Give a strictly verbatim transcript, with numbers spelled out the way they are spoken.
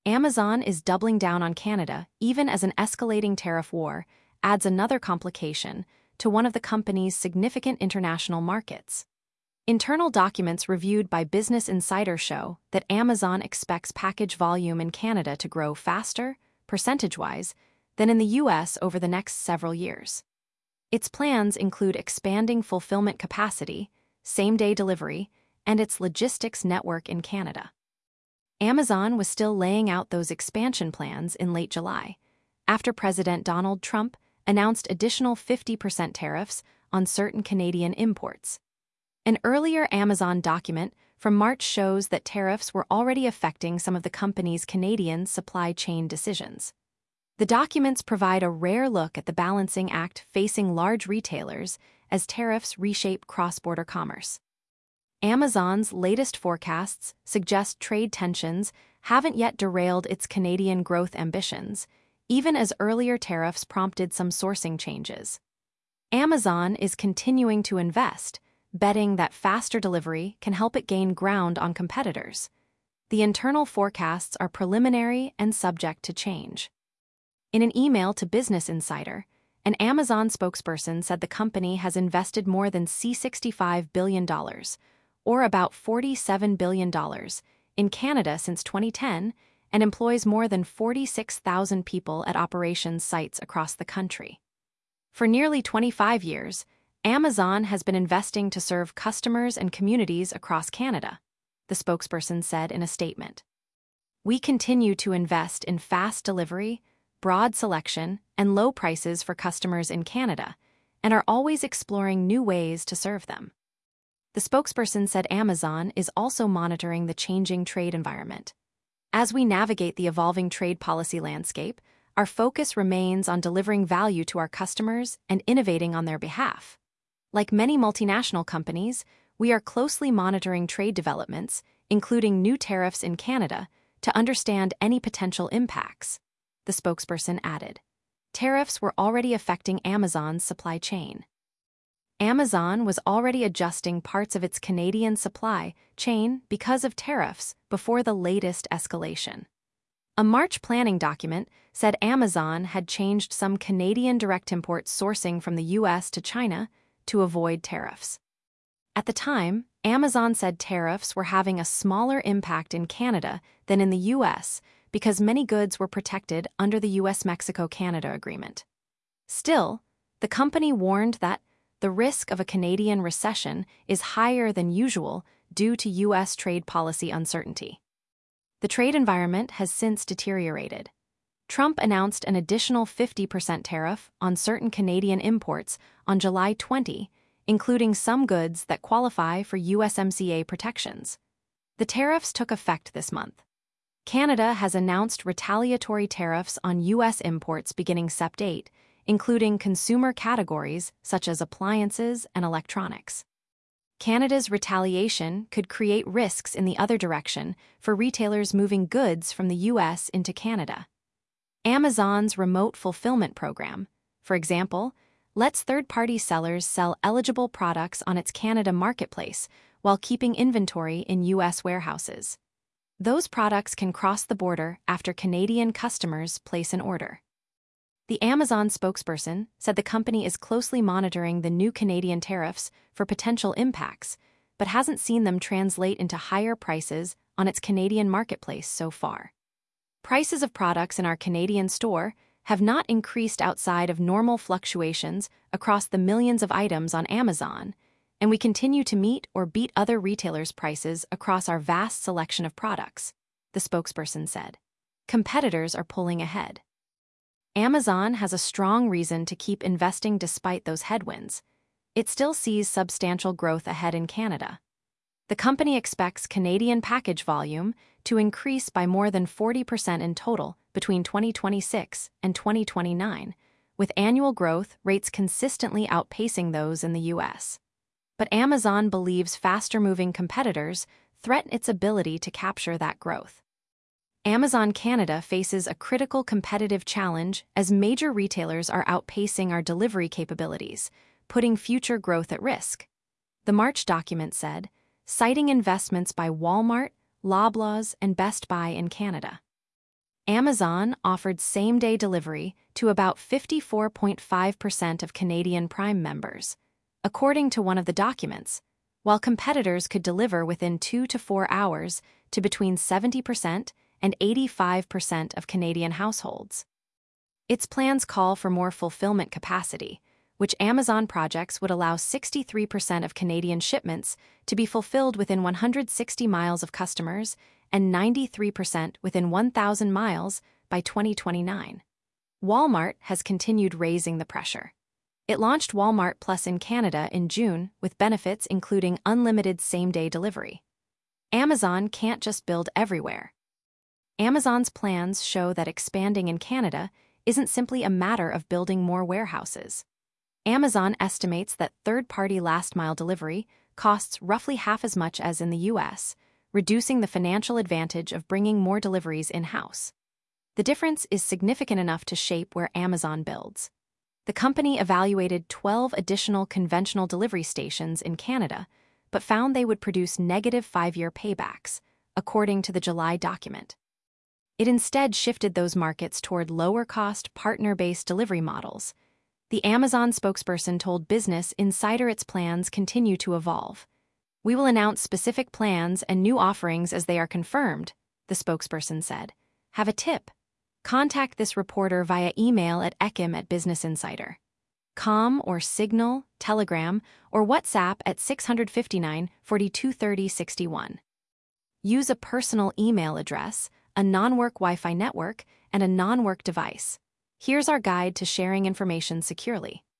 Amazon is doubling down on Canada, even as an escalating tariff war adds another complication to one of the company's significant international markets. Internal documents reviewed by Business Insider show that Amazon expects package volume in Canada to grow faster, percentage-wise, than in the U S over the next several years. Its plans include expanding fulfillment capacity, same-day delivery, and its logistics network in Canada. Amazon was still laying out those expansion plans in late July, after President Donald Trump announced additional fifty percent tariffs on certain Canadian imports. An earlier Amazon document from March shows that tariffs were already affecting some of the company's Canadian supply chain decisions. The documents provide a rare look at the balancing act facing large retailers as tariffs reshape cross-border commerce. Amazon's latest forecasts suggest trade tensions haven't yet derailed its Canadian growth ambitions, even as earlier tariffs prompted some sourcing changes. Amazon is continuing to invest, betting that faster delivery can help it gain ground on competitors. The internal forecasts are preliminary and subject to change. In an email to Business Insider, an Amazon spokesperson said the company has invested more than sixty-five billion dollars, or about forty-seven billion dollars, in Canada since twenty ten and employs more than forty-six thousand people at operations sites across the country. For nearly twenty-five years, Amazon has been investing to serve customers and communities across Canada, the spokesperson said in a statement. We continue to invest in fast delivery, broad selection, and low prices for customers in Canada, and are always exploring new ways to serve them. The spokesperson said Amazon is also monitoring the changing trade environment. As we navigate the evolving trade policy landscape, our focus remains on delivering value to our customers and innovating on their behalf. Like many multinational companies, we are closely monitoring trade developments, including new tariffs in Canada, to understand any potential impacts, the spokesperson added. Tariffs were already affecting Amazon's supply chain. Amazon was already adjusting parts of its Canadian supply chain because of tariffs before the latest escalation. A March planning document said Amazon had changed some Canadian direct import sourcing from the U S to China to avoid tariffs. At the time, Amazon said tariffs were having a smaller impact in Canada than in the U S because many goods were protected under the U S Mexico Canada agreement. Still, the company warned that the risk of a Canadian recession is higher than usual due to U S trade policy uncertainty. The trade environment has since deteriorated. Trump announced an additional fifty percent tariff on certain Canadian imports on July twentieth, including some goods that qualify for U S M C A protections. The tariffs took effect this month. Canada has announced retaliatory tariffs on U S imports beginning September eighth, including consumer categories such as appliances and electronics. Canada's retaliation could create risks in the other direction for retailers moving goods from the U S into Canada. Amazon's remote fulfillment program, for example, lets third-party sellers sell eligible products on its Canada marketplace while keeping inventory in U S warehouses. Those products can cross the border after Canadian customers place an order. The Amazon spokesperson said the company is closely monitoring the new Canadian tariffs for potential impacts, but hasn't seen them translate into higher prices on its Canadian marketplace so far. Prices of products in our Canadian store have not increased outside of normal fluctuations across the millions of items on Amazon, and we continue to meet or beat other retailers' prices across our vast selection of products, the spokesperson said. Competitors are pulling ahead. Amazon has a strong reason to keep investing despite those headwinds. It still sees substantial growth ahead in Canada. The company expects Canadian package volume to increase by more than forty percent in total between twenty twenty-six and twenty twenty-nine, with annual growth rates consistently outpacing those in the U S. But Amazon believes faster-moving competitors threaten its ability to capture that growth. Amazon Canada faces a critical competitive challenge as major retailers are outpacing our delivery capabilities, putting future growth at risk, the March document said, citing investments by Walmart, Loblaws, and Best Buy in Canada. Amazon offered same-day delivery to about fifty-four point five percent of Canadian Prime members, according to one of the documents, while competitors could deliver within two to four hours to between seventy percent and eighty-five percent of Canadian households. Its plans call for more fulfillment capacity, which Amazon projects would allow sixty-three percent of Canadian shipments to be fulfilled within one hundred sixty miles of customers and ninety-three percent within one thousand miles by twenty twenty-nine. Walmart has continued raising the pressure. It launched Walmart Plus in Canada in June with benefits including unlimited same-day delivery. Amazon can't just build everywhere. Amazon's plans show that expanding in Canada isn't simply a matter of building more warehouses. Amazon estimates that third-party last-mile delivery costs roughly half as much as in the U S, reducing the financial advantage of bringing more deliveries in-house. The difference is significant enough to shape where Amazon builds. The company evaluated twelve additional conventional delivery stations in Canada, but found they would produce negative five-year paybacks, according to the July document. It instead shifted those markets toward lower-cost, partner-based delivery models. The Amazon spokesperson told Business Insider its plans continue to evolve. "We will announce specific plans and new offerings as they are confirmed," the spokesperson said. "Have a tip? Contact this reporter via email at ekim at Business Insider. Com or Signal, Telegram, or WhatsApp at six five nine, four two three zero, six one. Use a personal email address, a non-work Wi-Fi network, and a non-work device. Here's our guide to sharing information securely.